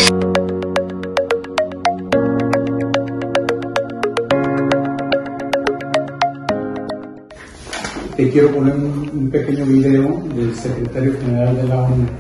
Te quiero poner un pequeño video del secretario general de la ONU.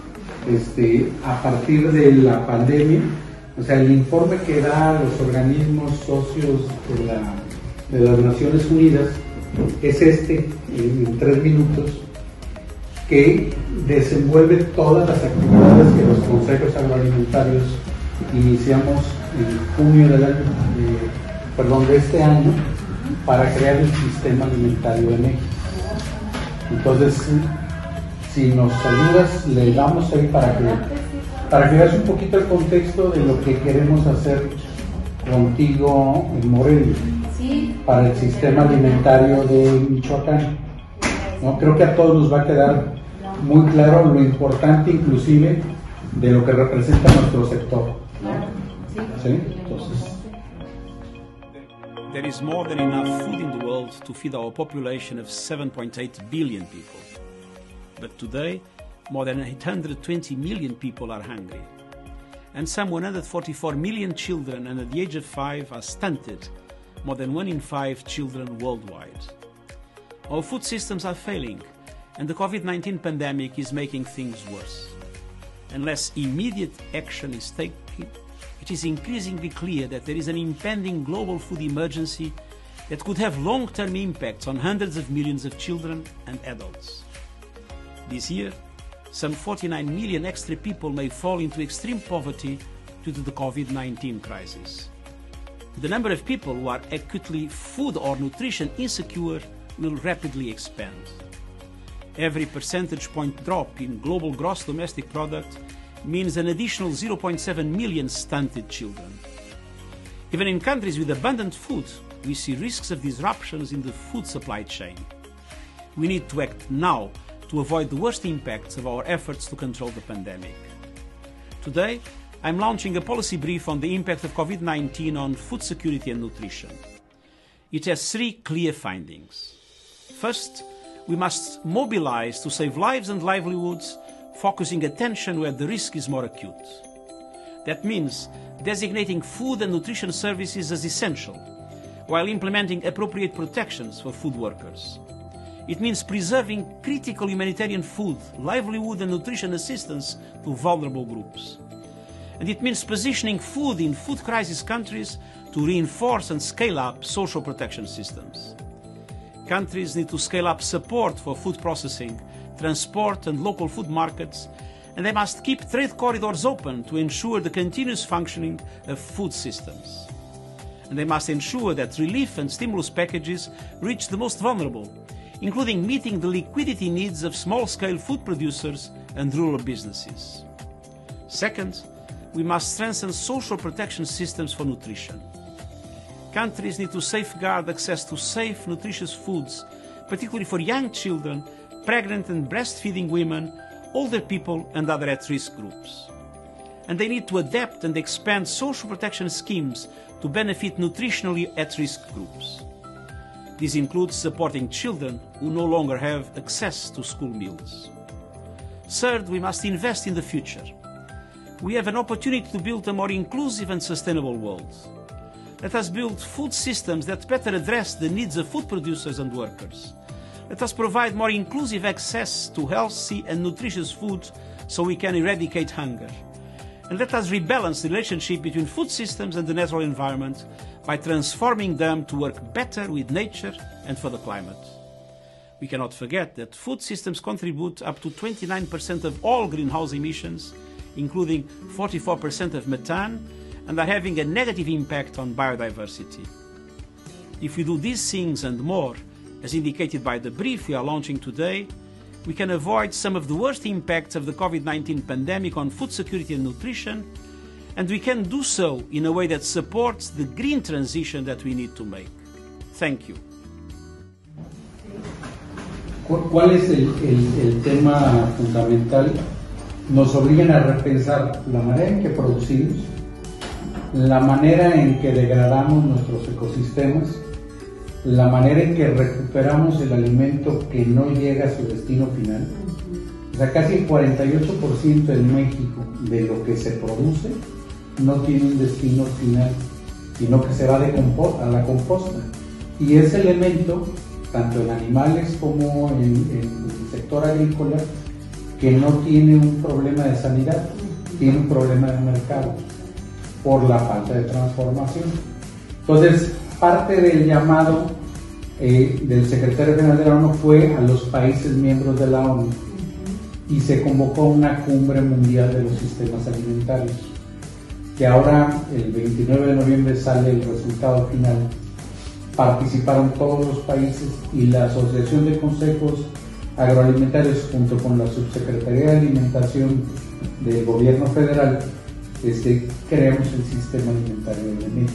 A partir de la pandemia, o sea, el informe que da a los organismos socios de las Naciones Unidas es en 3 minutos, que desenvuelve todas las actividades que los consejos agroalimentarios iniciamos en junio de este año para crear el sistema alimentario de México. Entonces, si nos ayudas, le damos ahí para que veas un poquito el contexto de lo que queremos hacer contigo en Morelia, para el sistema alimentario de Michoacán. ¿No? Creo que a todos nos va a quedar muy claro lo importante, inclusive, de lo que representa nuestro sector. ¿No? ¿Sí? Entonces, there is more than enough food in the world to feed our population of 7.8 billion people. But today, more than 820 million people are hungry. And some 144 million children under the age of 5 are stunted, more than 1 in 5 children worldwide. Our food systems are failing, and the COVID-19 pandemic is making things worse. Unless immediate action is taken, it is increasingly clear that there is an impending global food emergency that could have long-term impacts on hundreds of millions of children and adults. This year, some 49 million extra people may fall into extreme poverty due to the COVID-19 crisis. The number of people who are acutely food or nutrition insecure will rapidly expand. Every percentage point drop in global gross domestic product means an additional 0.7 million stunted children. Even in countries with abundant food, we see risks of disruptions in the food supply chain. We need to act now to avoid the worst impacts of our efforts to control the pandemic. Today, I'm launching a policy brief on the impact of COVID-19 on food security and nutrition. It has 3 clear findings. First, we must mobilize to save lives and livelihoods, focusing attention where the risk is more acute. That means designating food and nutrition services as essential, while implementing appropriate protections for food workers. It means preserving critical humanitarian food, livelihood and nutrition assistance to vulnerable groups. And it means positioning food in food crisis countries to reinforce and scale up social protection systems. Countries need to scale up support for food processing, transport and local food markets, and they must keep trade corridors open to ensure the continuous functioning of food systems. And they must ensure that relief and stimulus packages reach the most vulnerable, including meeting the liquidity needs of small-scale food producers and rural businesses. Second, we must strengthen social protection systems for nutrition. Countries need to safeguard access to safe, nutritious foods, particularly for young children, pregnant and breastfeeding women, older people and other at-risk groups. And they need to adapt and expand social protection schemes to benefit nutritionally at-risk groups. This includes supporting children who no longer have access to school meals. Third, we must invest in the future. We have an opportunity to build a more inclusive and sustainable world. Let us build food systems that better address the needs of food producers and workers. Let us provide more inclusive access to healthy and nutritious food so we can eradicate hunger. And let us rebalance the relationship between food systems and the natural environment by transforming them to work better with nature and for the climate. We cannot forget that food systems contribute up to 29% of all greenhouse emissions, including 44% of methane, and are having a negative impact on biodiversity. If we do these things and more, as indicated by the brief we are launching today, we can avoid some of the worst impacts of the COVID-19 pandemic on food security and nutrition, and we can do so in a way that supports the green transition that we need to make. Thank you. ¿Cuál es el tema fundamental? Nos obligan a repensar la manera en que producimos, la manera en que degradamos nuestros ecosistemas, la manera en que recuperamos el alimento que no llega a su destino final. O sea, casi el 48% en México de lo que se produce no tiene un destino final, sino que se va a la composta. Y ese elemento, tanto en animales como en el sector agrícola, que no tiene un problema de sanidad, tiene un problema de mercado por la falta de transformación. Entonces, parte del llamado del secretario general de la ONU fue a los países miembros de la ONU y se convocó una cumbre mundial de los sistemas alimentarios, que ahora el 29 de noviembre sale el resultado final. Participaron todos los países y la Asociación de Consejos Agroalimentarios junto con la Subsecretaría de Alimentación del Gobierno Federal creamos el sistema alimentario de México.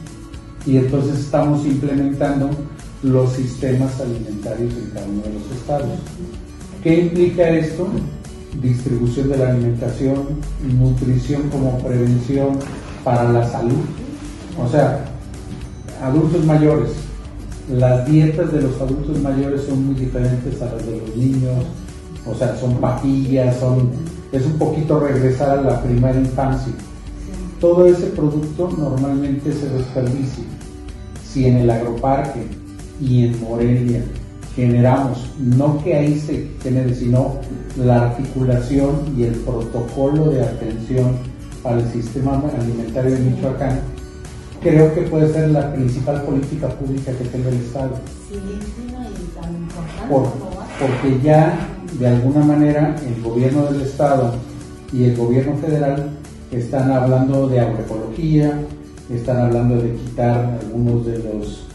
Y entonces estamos implementando los sistemas alimentarios en cada uno de los estados. ¿Qué implica esto? Distribución de la alimentación, nutrición como prevención para la salud. O sea, adultos mayores, las dietas de los adultos mayores son muy diferentes a las de los niños, o sea, son pastillas, es un poquito regresar a la primera infancia. Todo ese producto normalmente se desperdicia. Si en el agroparque y en Morelia generamos, no que ahí se genere, sino la articulación y el protocolo de atención para el sistema alimentario de Michoacán, creo que puede ser la principal política pública que tenga el Estado. Sí, no es tan importante. Porque ya, de alguna manera, el gobierno del Estado y el gobierno federal están hablando de agroecología, están hablando de quitar algunos de los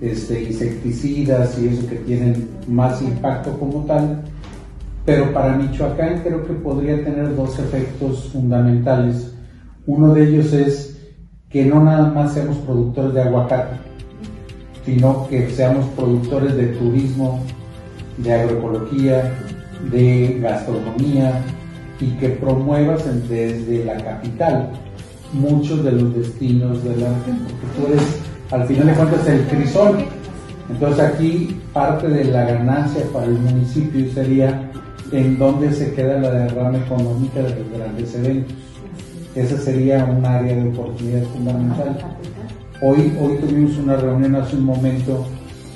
insecticidas y eso que tienen más impacto como tal, pero para Michoacán creo que podría tener dos efectos fundamentales. Uno de ellos es que no nada más seamos productores de aguacate, sino que seamos productores de turismo, de agroecología, de gastronomía, y que promuevas desde la capital muchos de los destinos de la región, porque tú eres, al final de cuentas, el crisol. Entonces aquí parte de la ganancia para el municipio sería en dónde se queda la derrama económica de los grandes eventos. Esa sería un área de oportunidad fundamental. Hoy tuvimos una reunión hace un momento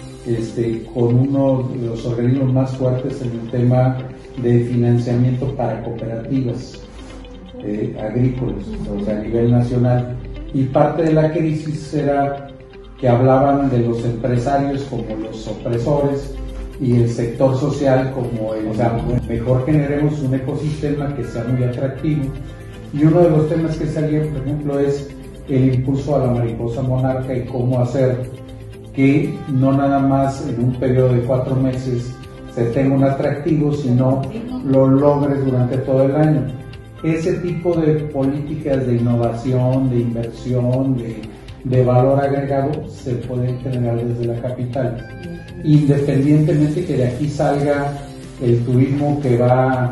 con uno de los organismos más fuertes en el tema de financiamiento para cooperativas agrícolas, o sea, a nivel nacional. Y parte de la crisis era que hablaban de los empresarios como los opresores y el sector social como o sea, mejor generemos un ecosistema que sea muy atractivo. Y uno de los temas que salían, por ejemplo, es el impulso a la mariposa monarca y cómo hacer que no nada más en un periodo de 4 meses se tenga un atractivo, sino lo logres durante todo el año. Ese tipo de políticas de innovación, de inversión, de valor agregado se pueden generar desde la capital, independientemente que de aquí salga el turismo que va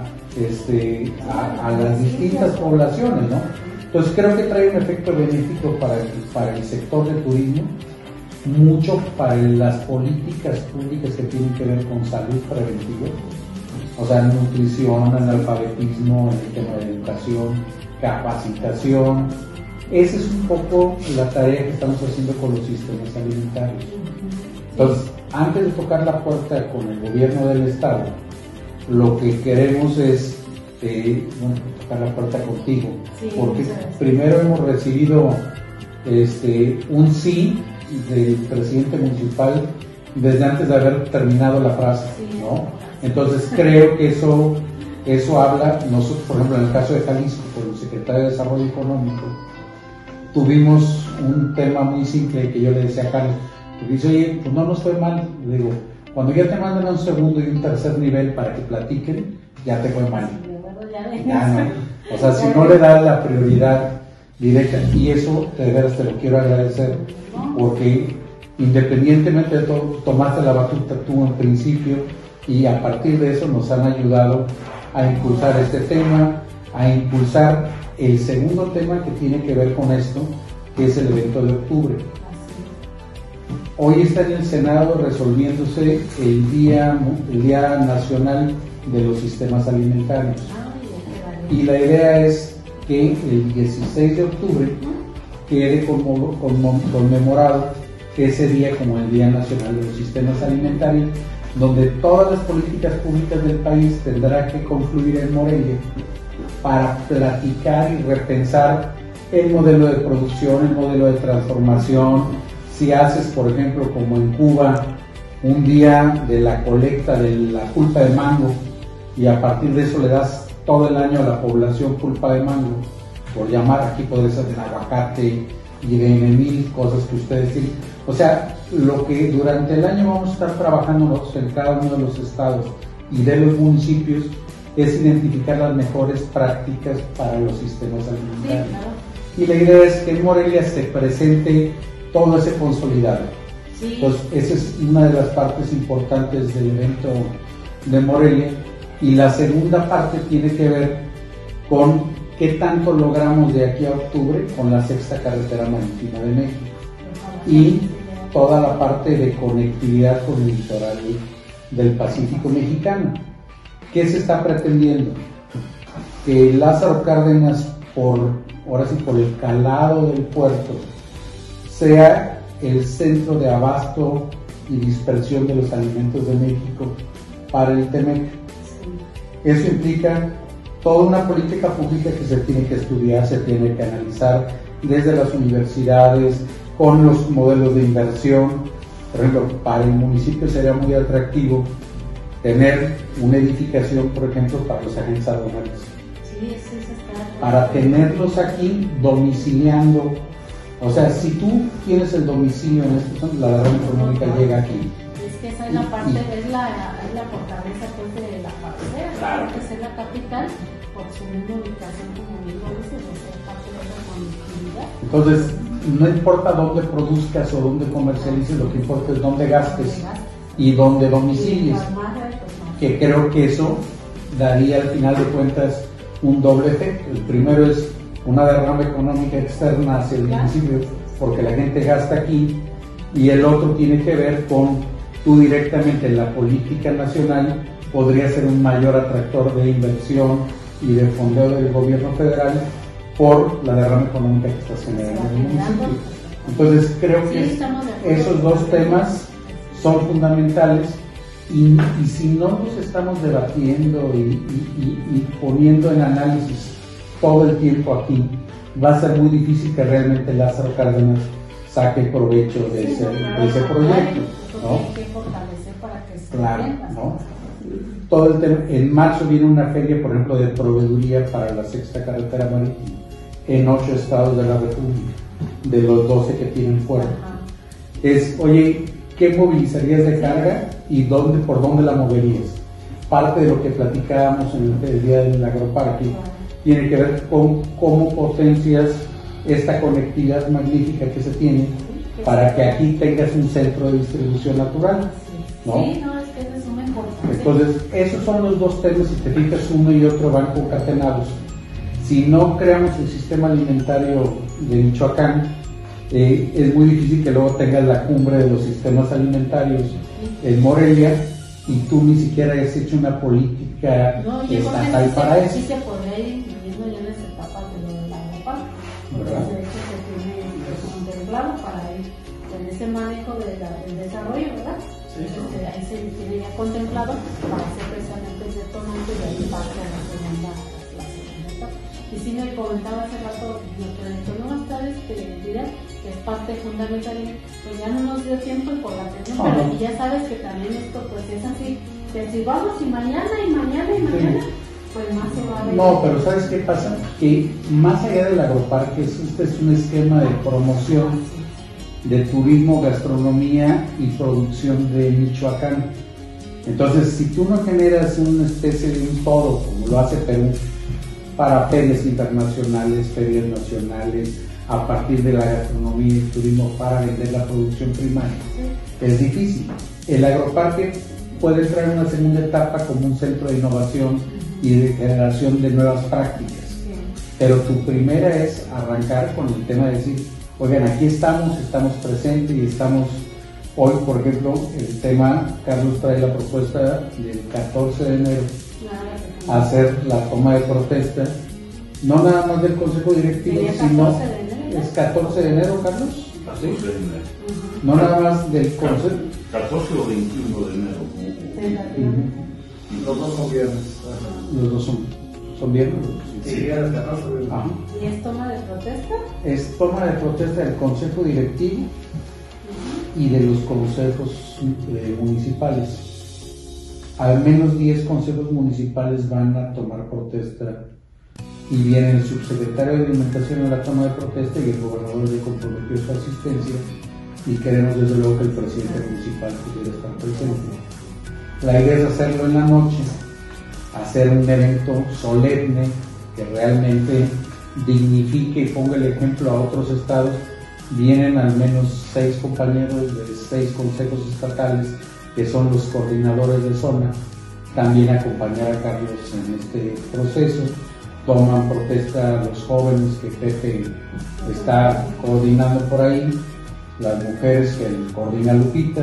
a las distintas poblaciones, ¿no? Entonces creo que trae un efecto benéfico para el sector de turismo, mucho para las políticas públicas que tienen que ver con salud preventiva, o sea, nutrición, analfabetismo, en el tema de educación, capacitación. Esa es un poco la tarea que estamos haciendo con los sistemas alimentarios. Entonces, antes de tocar la puerta con el gobierno del Estado, lo que queremos es tocar la puerta contigo, porque primero hemos recibido un sí del presidente municipal desde antes de haber terminado la frase, ¿no? Entonces creo que eso habla. Nosotros, por ejemplo, en el caso de Jalisco, con el secretario de Desarrollo Económico, tuvimos un tema muy simple que yo le decía a Carlos, que dice, oye, pues no nos fue mal. Le digo, cuando ya te mandan a un segundo y un tercer nivel para que platiquen, ya te fue mal. Ya no. O sea, si no le das la prioridad directa, y eso de veras te lo quiero agradecer, porque independientemente de todo, tomaste la batuta tú en principio, y a partir de eso nos han ayudado a impulsar este tema, a impulsar el segundo tema que tiene que ver con esto, que es el evento de octubre. Hoy está en el Senado resolviéndose el Día Nacional de los sistemas alimentarios. Ay, Y la idea es que el 16 de octubre quede conmemorado ese día como el Día Nacional de los Sistemas Alimentarios, donde todas las políticas públicas del país tendrán que confluir en Morelia para platicar y repensar el modelo de producción, el modelo de transformación. Si haces, por ejemplo, como en Cuba, un día de la colecta de la pulpa de mango y a partir de eso le das todo el año a la población pulpa de mango, por llamar, aquí puede ser del aguacate y de mil cosas que ustedes tienen. O sea, lo que durante el año vamos a estar trabajando nosotros en cada uno de los estados y de los municipios es identificar las mejores prácticas para los sistemas alimentarios. Sí, claro. Y la idea es que en Morelia se presente todo ese consolidado. Sí. Entonces, esa es una de las partes importantes del evento de Morelia. Y la segunda parte tiene que ver con qué tanto logramos de aquí a octubre con la sexta carretera marítima de México y toda la parte de conectividad con el litoral del Pacífico mexicano. ¿Qué se está pretendiendo? Que Lázaro Cárdenas, ahora sí, por el calado del puerto, sea el centro de abasto y dispersión de los alimentos de México para el TEMEC. Eso implica toda una política pública que se tiene que estudiar, se tiene que analizar desde las universidades, con los modelos de inversión. Por ejemplo, para el municipio sería muy atractivo tener una edificación, por ejemplo, para los agentes aduanales. Sí, eso está. Para tenerlos aquí domiciliando. O sea, si tú tienes el domicilio en esto, la derrama económica llega aquí. Es que esa es la parte, es la fortaleza pues, de la parcela, Claro. que es la capital, por su misma ubicación, como bien lo dices, de ser parte de la conectividad. Entonces, no importa dónde produzcas o dónde comercialices, lo que importa es dónde gastes y dónde domicilies. Que creo que eso daría al final de cuentas un doble efecto. El primero es una derrama económica externa hacia el municipio porque la gente gasta aquí, y el otro tiene que ver con tú directamente en la política nacional podría ser un mayor atractor de inversión y de fondeo del gobierno federal por la derrama económica que está generando en el municipio. Entonces creo que esos dos temas son fundamentales. Y si no nos estamos debatiendo y poniendo en análisis todo el tiempo aquí, va a ser muy difícil que realmente Lázaro Cárdenas saque provecho de ese proyecto, ¿no? Hay que fortalecer para que se Claro, entienda. ¿no? Todo el tema. En marzo viene una feria, por ejemplo, de proveeduría para la sexta carretera marítima en 8 estados de la República, de los 12 que tienen puerto. Oye, ¿qué movilizarías de carga y por dónde la moverías? Parte de lo que platicábamos en el día del agroparque tiene que ver con cómo potencias esta conectividad magnífica que se tiene para que aquí tengas un centro de distribución natural, ¿no? Sí, no, es que eso es una importancia. Entonces, esos son los dos temas, si te fijas, uno y otro van concatenados. Si no creamos el sistema alimentario de Michoacán, es muy difícil que luego tengas la cumbre de los sistemas alimentarios en Morelia y tú ni siquiera hayas hecho una política estatal para eso. Sí se podría ir viviendo ya en las etapas de lo del agroparque, porque de hecho se tiene contemplado para ir en ese manejo del desarrollo, ¿verdad? Sí. Entonces, ahí se tiene ya contemplado para hacer precisamente el detonante y ahí parte a la segunda etapa. Y sí me comentaba hace rato nuestro director, no va a estar Vidal, que es parte fundamental, pues ya no nos dio tiempo y por la atención, pero y ya sabes que también esto pues es así, que si vamos y mañana, pues más se va a ver. No, pero ¿sabes qué pasa? Que más allá del agroparque, este es un esquema de promoción de turismo, gastronomía y producción de Michoacán. Entonces, si tú no generas una especie de un todo, como lo hace Perú, para ferias internacionales, ferias nacionales, a partir de la gastronomía y el turismo para vender la producción primaria, es difícil. El agroparque puede entrar en una segunda etapa como un centro de innovación y de generación de nuevas prácticas, pero tu primera es arrancar con el tema de decir, oigan, aquí estamos presentes y estamos hoy, por ejemplo, el tema, Carlos trae la propuesta del 14 de enero hacer la toma de protesta, no nada más del Consejo Directivo, sino es 14 de enero, Carlos. 14 de enero. No nada más del Consejo. 14 o 21 de enero. Y los dos son viernes. Los dos son viernes. Sí, viernes 14. ¿Y es toma de protesta? Es toma de protesta del Consejo Directivo y de los consejos municipales. Al menos 10 consejos municipales van a tomar protesta y viene el subsecretario de Alimentación a la toma de protesta y el gobernador le comprometió su asistencia y queremos desde luego que el presidente municipal pudiera estar presente. La idea es hacerlo en la noche, hacer un evento solemne que realmente dignifique y ponga el ejemplo a otros estados. Vienen al menos 6 compañeros de 6 consejos estatales que son los coordinadores de zona, también acompañar a Carlos en este proceso. Toman protesta los jóvenes que Pepe está coordinando por ahí, las mujeres que coordina Lupita.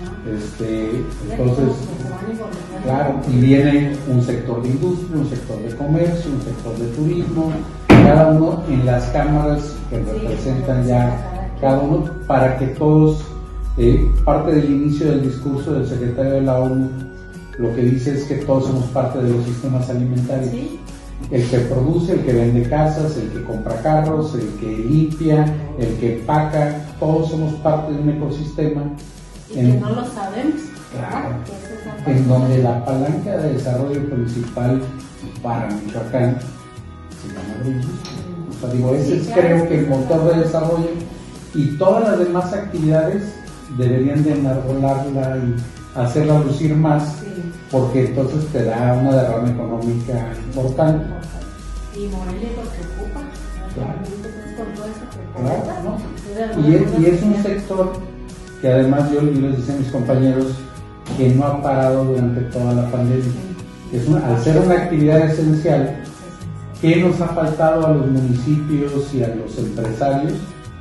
Entonces, claro, y viene un sector de industria, un sector de comercio, un sector de turismo, cada uno en las cámaras que representan ya cada uno, para que todos, parte del inicio del discurso del secretario de la ONU, lo que dice es que todos somos parte de los sistemas alimentarios. ¿Sí? El que produce, el que vende casas, el que compra carros, el que limpia, el que empaca, todos somos parte de un ecosistema. Y que no lo sabemos. Claro, en donde la palanca de desarrollo principal para Michoacán se llama agroindustria. O sea, digo, ese es creo que el motor de desarrollo, y todas las demás actividades deberían de enarbolarla y hacerla lucir más, porque entonces te da una derrama económica importante. Y Morelia porque ocupa, claro. Con todo eso que claro, ¿no? Y es un sector que además yo les decía a mis compañeros que no ha parado durante toda la pandemia. Al ser una actividad esencial, ¿qué nos ha faltado a los municipios y a los empresarios?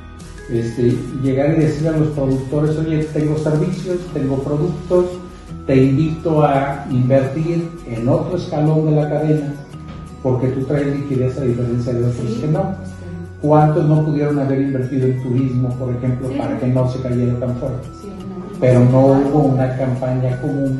Llegar y decir a los productores: oye, tengo servicios, tengo productos, te invito a invertir en otro escalón de la cadena porque tú traes liquidez a diferencia de otros que no. ¿Cuántos no pudieron haber invertido en turismo, por ejemplo, para que no se cayera tan fuerte? Pero no hubo una campaña común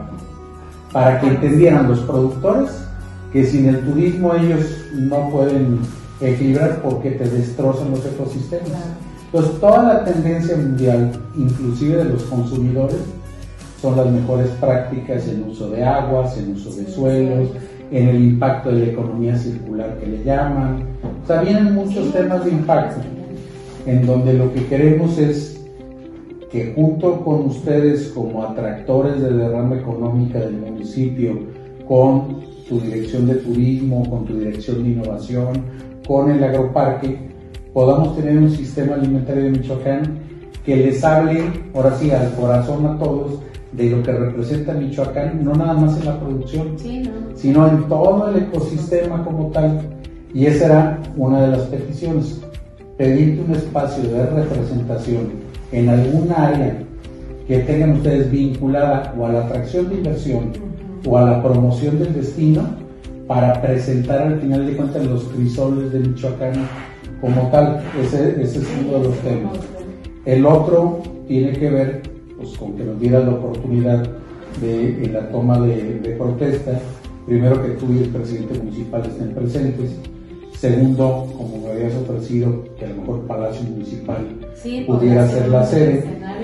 para que entendieran los productores que sin el turismo ellos no pueden equilibrar porque te destrozan los ecosistemas. Entonces, toda la tendencia mundial, inclusive de los consumidores, son las mejores prácticas en uso de aguas, en uso de suelos, en el impacto de la economía circular que le llaman. O sea, vienen muchos temas de impacto, en donde lo que queremos es que junto con ustedes como atractores de derrama económica del municipio, con tu dirección de turismo, con tu dirección de innovación, con el agroparque, podamos tener un sistema alimentario de Michoacán que les hable, ahora sí, al corazón a todos, de lo que representa Michoacán, no nada más en la producción, sino en todo el ecosistema como tal. Y esa era una de las peticiones, pedirte un espacio de representación en alguna área que tengan ustedes vinculada o a la atracción de inversión o a la promoción del destino, para presentar al final de cuentas los crisoles de Michoacán como tal. Ese es uno de los temas. El otro tiene que ver pues, con que nos dieran la oportunidad en la toma de protesta, primero que tú y el presidente municipal estén presentes. Segundo, como me habías ofrecido, que a lo mejor Palacio Municipal pudiera ser la sede.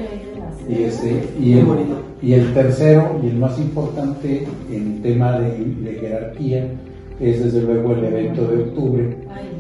Y el tercero, y el más importante en tema de jerarquía, es desde luego el evento de octubre,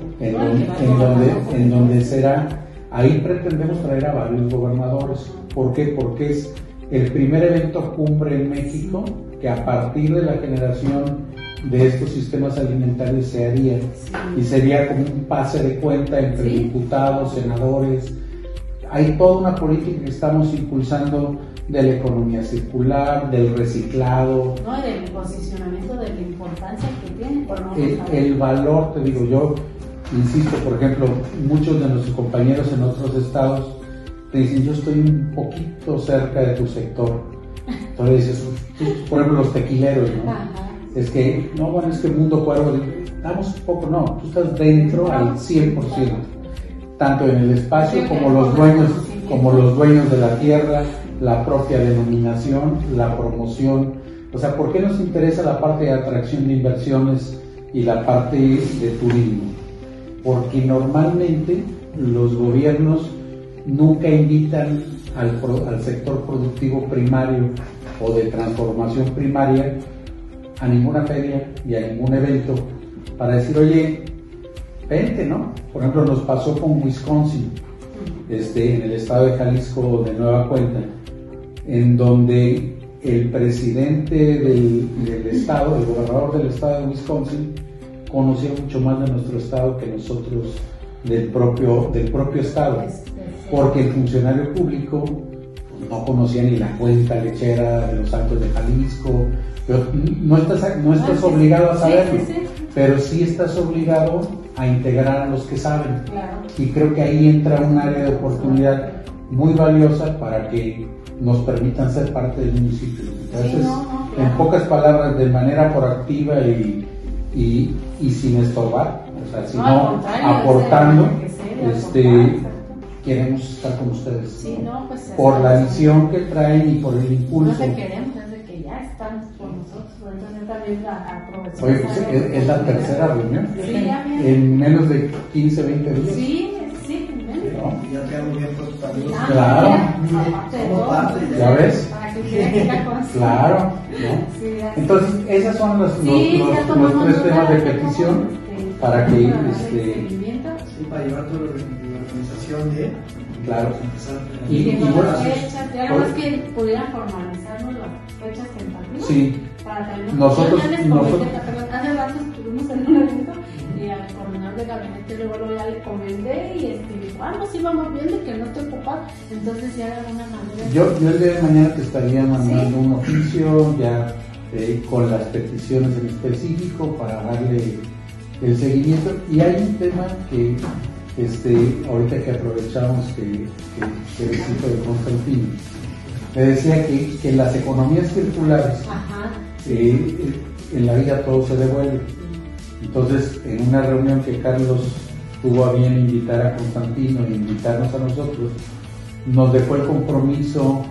en donde será, ahí pretendemos traer a varios gobernadores. ¿Por qué? Porque es el primer evento cumbre en México que a partir de la generación de estos sistemas alimentarios se haría, y sería como un pase de cuenta entre diputados, senadores. Hay toda una política que estamos impulsando de la economía circular, del reciclado. No, del posicionamiento, de la importancia que tiene. El valor, te digo, yo insisto, por ejemplo, muchos de nuestros compañeros en otros estados te dicen: yo estoy un poquito cerca de tu sector. Entonces dices, por ejemplo, los tequileros, ¿no? es que, no, bueno, es que el mundo cuervo, damos un poco, no, tú estás dentro al 100%, tanto en el espacio como los dueños de la tierra, la propia denominación, la promoción. O sea, ¿por qué nos interesa la parte de atracción de inversiones y la parte de turismo? Porque normalmente los gobiernos nunca invitan al sector productivo primario o de transformación primaria a ninguna feria y a ningún evento para decir, oye, vente, ¿no? Por ejemplo, nos pasó con Wisconsin, en el estado de Jalisco de nueva cuenta, en donde el presidente del estado, el gobernador del estado de Wisconsin, conocía mucho más de nuestro estado que nosotros del propio estado, porque el funcionario público no conocía ni la cuenca lechera de los Altos de Jalisco. Pero no estás obligado a saberlo, pero sí estás obligado a integrar a los que saben. Y creo que ahí entra un área de oportunidad muy valiosa para que nos permitan ser parte del municipio. Entonces, en pocas palabras, de manera proactiva y sin estorbar, o sea, sino aportando, queremos estar con ustedes, por la visión que traen y por el impulso. No te queremos, desde que ya están con nosotros, entonces también aprovechamos. Oye, pues es la tercera reunión, sí, en menos de 15, 20 días. Sí, ¿no? Ya tenemos bien también. Claro, ya ves. Claro, ¿no? Entonces, esas son los 3 temas de petición para que sí, para llevar toda la organización de claro. Y bueno, fechas, ya más que pudieran formalizarnos las fechas tentativas. Sí. Para también nosotros hace rato estuvimos en un evento y al coordinador de gabinete luego ya le comenté y nos íbamos viendo que no te ocupaba, entonces ya de alguna manera. Yo el día de mañana te estaría mandando un oficio ya con las peticiones en específico para darle el seguimiento. Y hay un tema que ahorita que aprovechamos que el hijo de Constantino me decía que en las economías circulares en la vida todo se devuelve. Entonces, en una reunión que Carlos tuvo a bien invitar a Constantino e invitarnos a nosotros, nos dejó el compromiso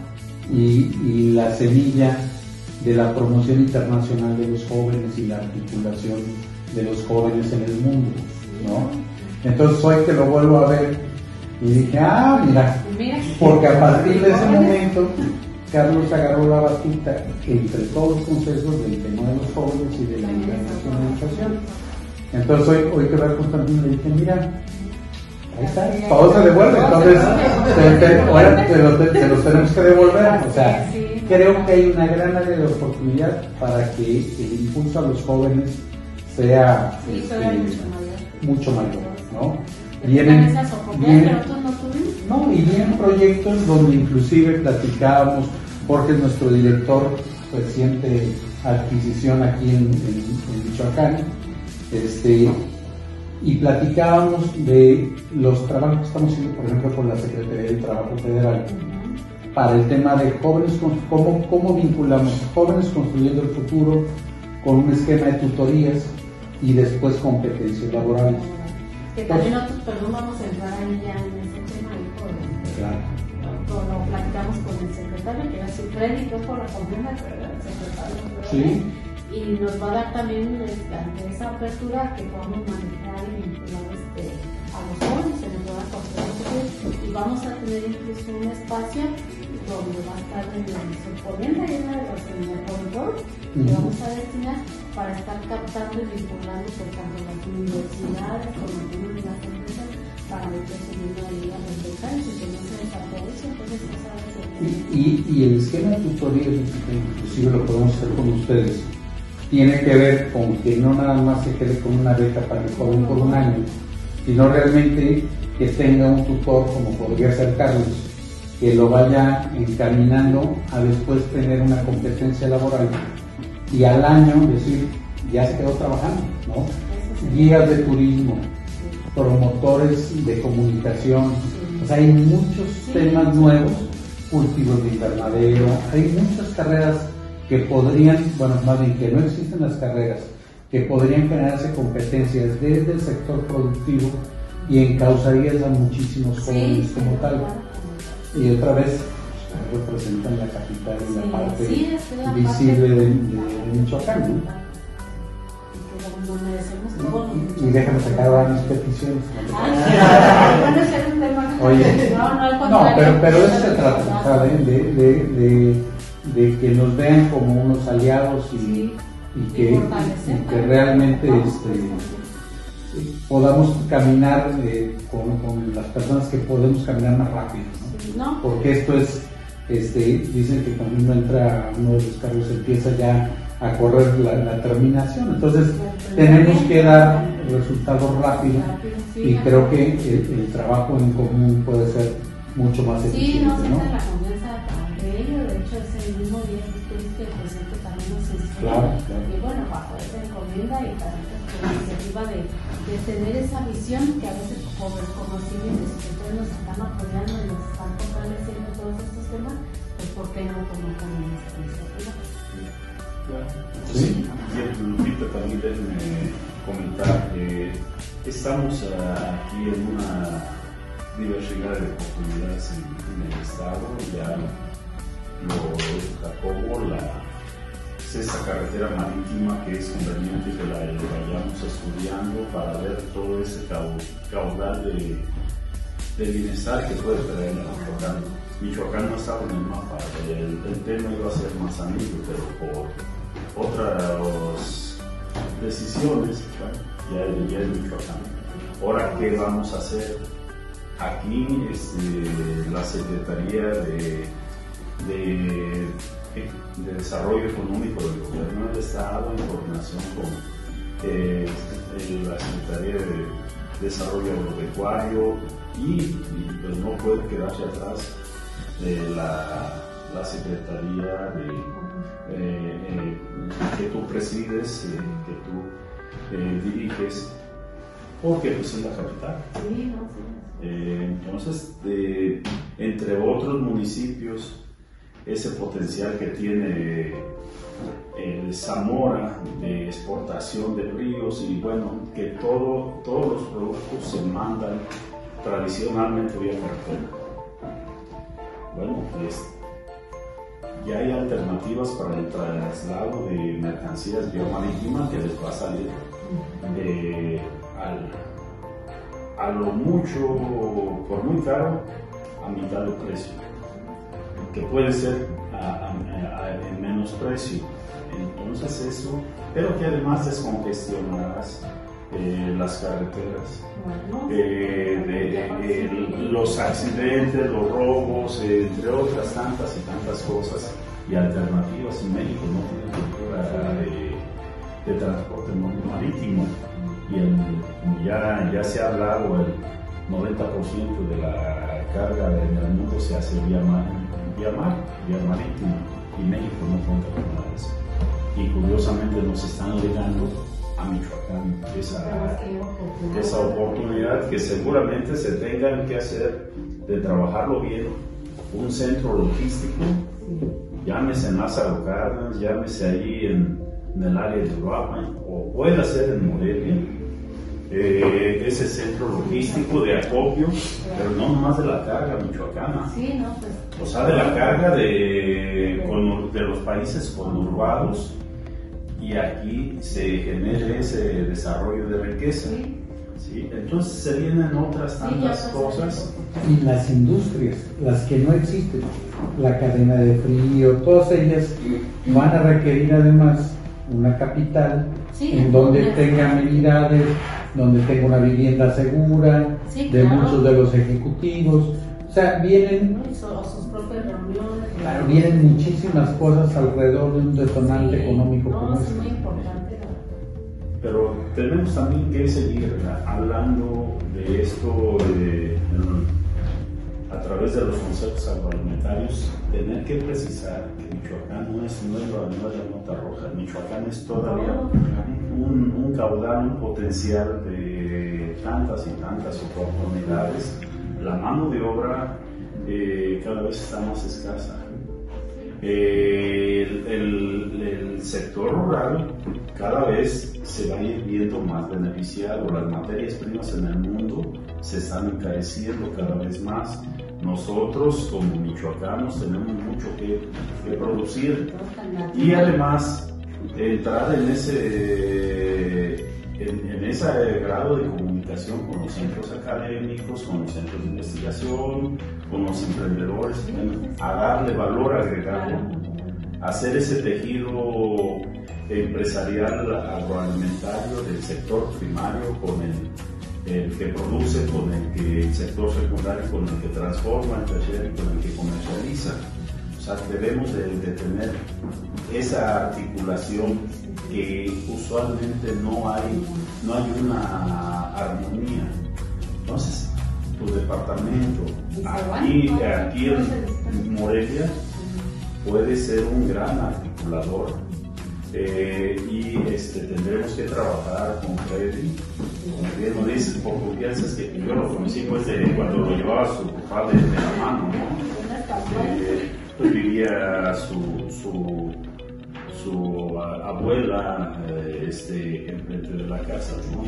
y la semilla de la promoción internacional de los jóvenes y la articulación de los jóvenes en el mundo, ¿no? Entonces hoy que lo vuelvo a ver y dije, mira, porque a partir de ese momento Carlos agarró la batuta entre todos los consejos del tema de los jóvenes y de la internacionalización. Entonces hoy que ver Constantino le dije, mira, ahí está, todo se devuelve, entonces ahora te los tenemos que devolver. O sea, creo que hay una gran área de oportunidad para que el impulso a los jóvenes sea mucho mayor, ¿no? Vienen proyectos donde inclusive platicábamos, Jorge es nuestro director reciente adquisición aquí en Michoacán, y platicábamos de los trabajos que estamos haciendo, por ejemplo, con la Secretaría del Trabajo Federal, para el tema de jóvenes, cómo vinculamos jóvenes construyendo el futuro con un esquema de tutorías y después competencias laborales. Que también nosotros, perdón, vamos a entrar ahí ya en ese tema claro. Lo platicamos con el secretario, que era su crédito por la confianza, pero el secretario. Sí. Y nos va a dar también ante esa apertura que podamos manejar y vincular a los jóvenes en el programa Construcción, y vamos a tener incluso un espacio donde va a estar en el poniente y una de las en el corredor que vamos a destinar para estar captando y vinculando por tanto las universidades como algunas de las empresas para el crecimiento de las empresas y que no se desaproveche. Entonces, y el esquema de tutoría, inclusive lo podemos hacer con ustedes, tiene que ver con que no nada más se quede con una beca para el joven por un año, sino realmente que tenga un tutor, como podría ser Carlos, que lo vaya encaminando a después tener una competencia laboral y al año decir, ya se quedó trabajando, ¿no? Guías de turismo, promotores de comunicación, o sea, hay muchos temas nuevos, cultivos de invernadero, hay muchas carreras que podrían, bueno, más bien que no existen las carreras, que podrían generarse competencias desde el sector productivo y encauzarías a muchísimos jóvenes como tal. Y otra vez, representan la capital y la parte visible de Michoacán, ¿no? Y déjame sacar varias peticiones. Oye, no, pero de eso se trata, ¿saben? De que nos vean como unos aliados y que realmente podamos caminar con las personas que podemos caminar más rápido, ¿no? Porque esto es, dicen que cuando uno entra a uno de los carros empieza ya a correr la terminación, entonces tenemos que dar resultados rápidos y creo que el trabajo en común puede ser mucho más eficiente. Sí, no sienten la confianza de ello, de hecho ese mismo día que el presidente también nos inscribió. Claro. Y bueno, bajo esa encomienda y también la iniciativa de tener esa visión que a veces por reconocimientos que ustedes nos están apoyando y nos están fortaleciendo todos estos temas, pues ¿por qué no tomar también esta iniciativa? Sí, Lupita, también déjenme comentar que estamos aquí en una diversidad de oportunidades en el estado. Ya lo Jacobo, esa carretera marítima que es conveniente que la vayamos estudiando para ver todo ese caudal de bienestar que puede traer a Michoacán. Michoacán no estaba en el mapa, el tema iba a ser Manzanillo, pero por otras decisiones ya es Michoacán. Ahora, ¿qué vamos a hacer? Aquí la Secretaría de Desarrollo Económico del Gobierno del Estado, en coordinación con la Secretaría de Desarrollo Agropecuario y pues no puede quedarse atrás la Secretaría que tú presides, que tú diriges, porque pues es la capital. Entonces, entre otros municipios, ese potencial que tiene Zamora de exportación de ríos y bueno, que todos los productos se mandan tradicionalmente vía carretera. Bueno, pues ya hay alternativas para el traslado de mercancías vía marítima que les va a salir a lo mucho, por muy caro, a mitad de precio, que puede ser en menos precio. Entonces eso, pero que además descongestionarás las carreteras, los accidentes, los robos, entre otras tantas y tantas cosas y alternativas. En México no tiene cultura de transporte marítimo y ya se ha hablado, el 90% de la carga en el mundo se hace vía marítima, y México no cuenta con nada de eso. Y curiosamente nos están llegando a Michoacán esa oportunidad que seguramente se tengan que hacer de trabajarlo bien, un centro logístico, llámese en Lázaro Cárdenas, llámese ahí en el área de Uruapan, o puede ser en Morelia, ese centro logístico de acopio, pero no nomás de la carga michoacana, o sea, de la carga de los países conurbados, y aquí se genere ese desarrollo de riqueza. ¿Sí? Entonces se vienen otras tantas cosas. Y las industrias, las que no existen, la cadena de frío, todas ellas van a requerir además una capital en donde tenga amenidades, donde tenga una vivienda segura, de muchos de los ejecutivos. O sea, vienen sus propias reuniones. Claro, vienen muchísimas cosas alrededor de un detonante económico como este. Es muy importante. Pero tenemos también que seguir hablando de esto a través de los conceptos agroalimentarios, tener que precisar que Michoacán no es la nota roja. Michoacán es todavía un caudal, un potencial de tantas y tantas oportunidades. La mano de obra cada vez está más escasa. El sector rural cada vez se va a ir viendo más beneficiado. Las materias primas en el mundo se están encareciendo cada vez más. Nosotros como michoacanos tenemos mucho que producir y además entrar en ese grado de comunicación con los centros académicos, con los centros de investigación, con los emprendedores, a darle valor agregado, hacer ese tejido empresarial agroalimentario del sector primario con el que produce, con el sector secundario, con el que transforma, el terciario y con el que comercializa. O sea, debemos de tener esa articulación que usualmente no hay una armonía. Entonces, tu departamento aquí en Morelia puede ser un gran articulador y tendremos que trabajar con Freddy. Como bien lo dices, por confianza, es que yo lo conocí pues, cuando lo llevaba su padre de la mano, ¿no? Pues vivía su abuela enfrente de la casa, ¿no?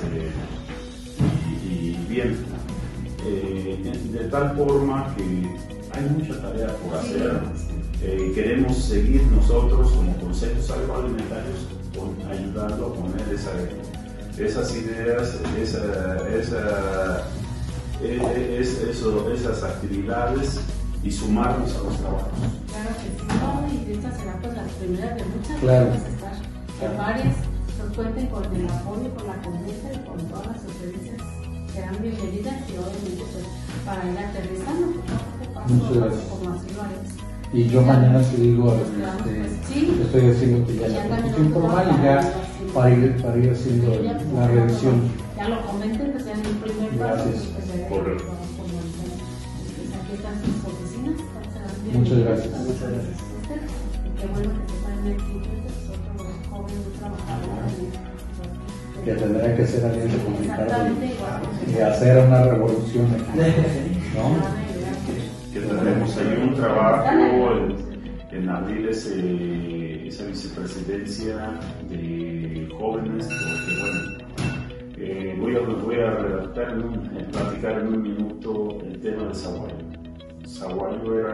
Y bien, de tal forma que hay mucha tarea por hacer. Queremos seguir nosotros como consejos agroalimentarios ayudando a poner esas ideas, esas actividades y sumarnos a los trabajos. Claro que sí, ¿no? Y esta será pues la primera de muchas. Claro. Vamos a estar en varias. Nos cuenten con el apoyo, con la confianza y con todas las sugerencias. Serán bienvenidas y obviamente pues para ir aterrizando Muchas gracias. como así lo haremos. Y yo mañana te digo, sí. estoy haciendo que ya la constitución formal y ya para ir haciendo la revisión. Ya lo comenten, pues ya en el primer paso. Gracias. Correcto. Aquí están sus oficinas. Muchas gracias. Muchas gracias. Y qué bueno que se están aquí, nosotros los jóvenes trabajadores. Que tendrá que ser alianza comunitaria Exactamente igual. y hacer una revolución aquí, ¿no? Que tendremos ahí un trabajo en abrir esa vicepresidencia de jóvenes, porque bueno, voy a redactar, platicar en un minuto el tema de Zaguayo. Zaguayo era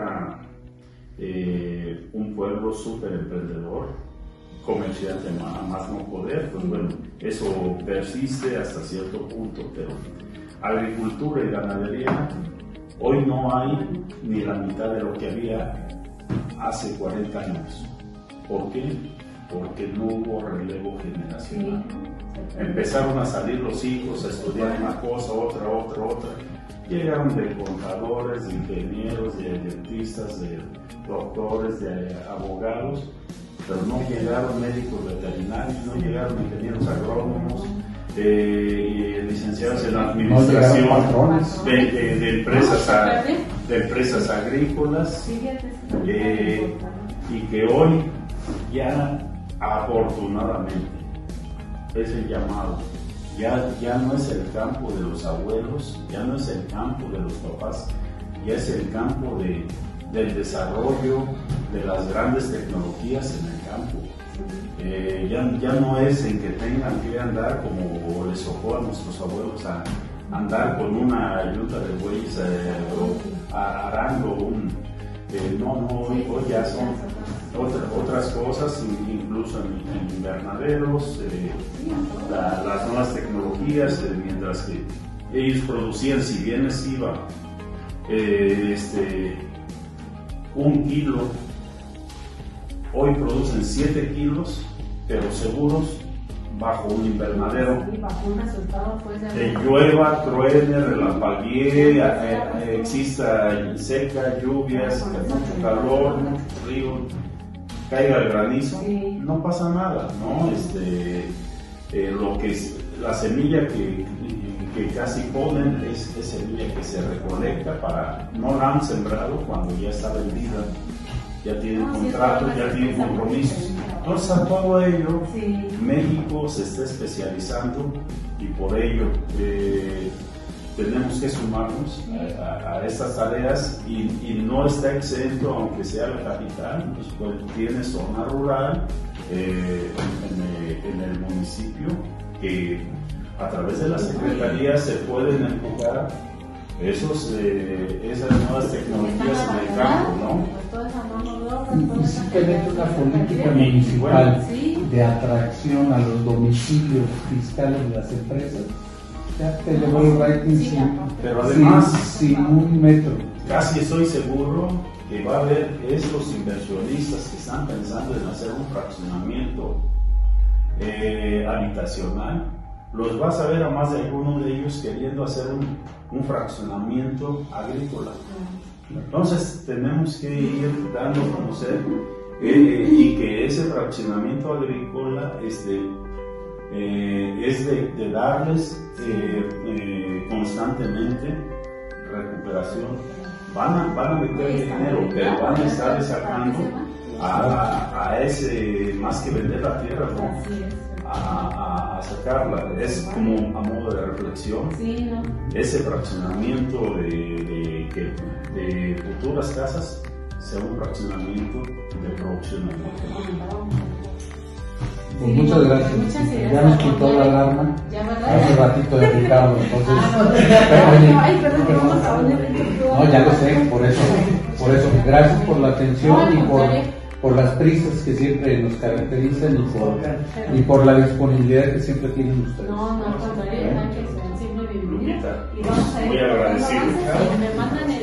un pueblo súper emprendedor, comerciante más no poder, pues bueno, eso persiste hasta cierto punto, pero agricultura y ganadería hoy no hay ni la mitad de lo que había hace 40 años. ¿Por qué? Porque no hubo relevo generacional. Empezaron a salir los hijos a estudiar una cosa, otra. Llegaron de contadores, de ingenieros, de dentistas, de doctores, de abogados, pero no llegaron médicos veterinarios, no llegaron ingenieros agrónomos, licenciados en administración de empresas agrícolas, y que hoy ya afortunadamente es el llamado. Ya no es el campo de los abuelos, ya no es el campo de los papás, ya es el campo del desarrollo de las grandes tecnologías en el campo. Ya no es en que tengan que andar como les tocó a nuestros abuelos a andar con una yuta de bueyes arando hoy ya son otras cosas, incluso en invernaderos, las nuevas tecnologías, mientras que ellos producían, si bien les iba 1 kilo, hoy producen 7 kilos, pero seguros, bajo un invernadero. Llueva, truene, relampaguee, exista seca, lluvias, mucho calor, mucho frío, caiga el granizo, no pasa nada, ¿no? La semilla que casi ponen es semilla que se recolecta no la han sembrado cuando ya está vendida, ya tienen contratos, ya tienen compromisos. Entonces a todo ello, México se está especializando y por ello tenemos que sumarnos a estas tareas y no está exento, aunque sea la capital, pues tiene zona rural en el municipio que a través de la secretaría se pueden empujar esas nuevas tecnologías en el campo, ¿no? Y simplemente una política municipal de atracción a los domicilios fiscales de las empresas, ya te llevó el rating pero además, sin un metro. Casi estoy seguro que va a haber estos inversionistas que están pensando en hacer un fraccionamiento habitacional. Los vas a ver a más de algunos de ellos queriendo hacer un fraccionamiento agrícola. Entonces tenemos que ir dando a conocer y que ese fraccionamiento agrícola es de darles constantemente recuperación. Van a meter dinero, pero van a estar sacando a ese, más que vender la tierra, ¿no? A sacarla. Es como a modo de reflexión. Ese fraccionamiento de futuras casas sea un fraccionamiento de producción agrícola. Pues muchas gracias. Ya nos quitó la alarma hace ratito de Ricardo. No, ya lo sé, por eso. Gracias por la atención y por las prisas que siempre nos caracterizan y por la disponibilidad que siempre tienen ustedes. No, al contrario, que siempre bienvenida. Y vamos a ir muy agradecido. Me mandan